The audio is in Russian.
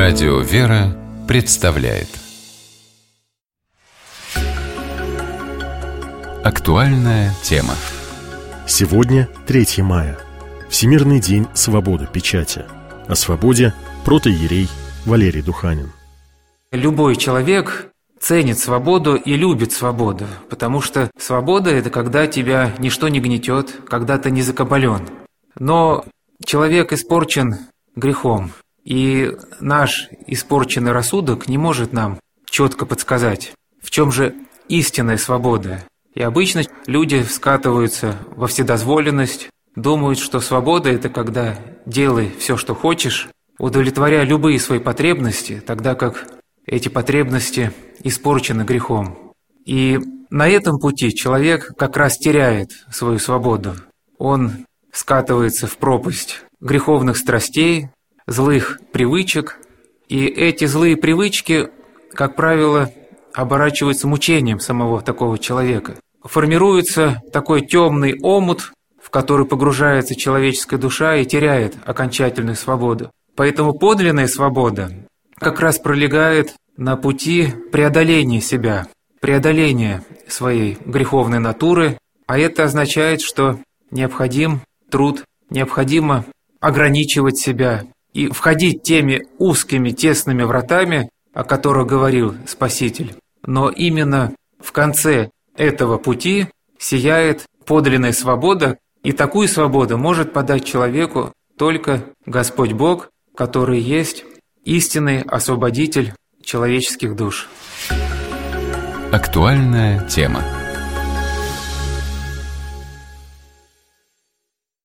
Радио «Вера» представляет актуальная тема. Сегодня 3 мая. Всемирный день свободы печати. О свободе протоиерей Валерий Духанин. Любой человек ценит свободу и любит свободу, потому что свобода – это когда тебя ничто не гнетет, когда ты не закабален. Но человек испорчен грехом, и наш испорченный рассудок не может нам четко подсказать, в чем же истинная свобода. И обычно люди скатываются во вседозволенность, думают, что свобода – это когда делай все, что хочешь, удовлетворяя любые свои потребности, тогда как эти потребности испорчены грехом. И на этом пути человек как раз теряет свою свободу. Он скатывается в пропасть греховных страстей, злых привычек, и эти злые привычки, как правило, оборачиваются мучением самого такого человека. Формируется такой темный омут, в который погружается человеческая душа и теряет окончательную свободу. Поэтому подлинная свобода как раз пролегает на пути преодоления себя, преодоления своей греховной натуры, а это означает, что необходим труд, необходимо ограничивать себя и входить теми узкими, тесными вратами, о которых говорил Спаситель. Но именно в конце этого пути сияет подлинная свобода, и такую свободу может подать человеку только Господь Бог, который есть истинный освободитель человеческих душ. Актуальная тема.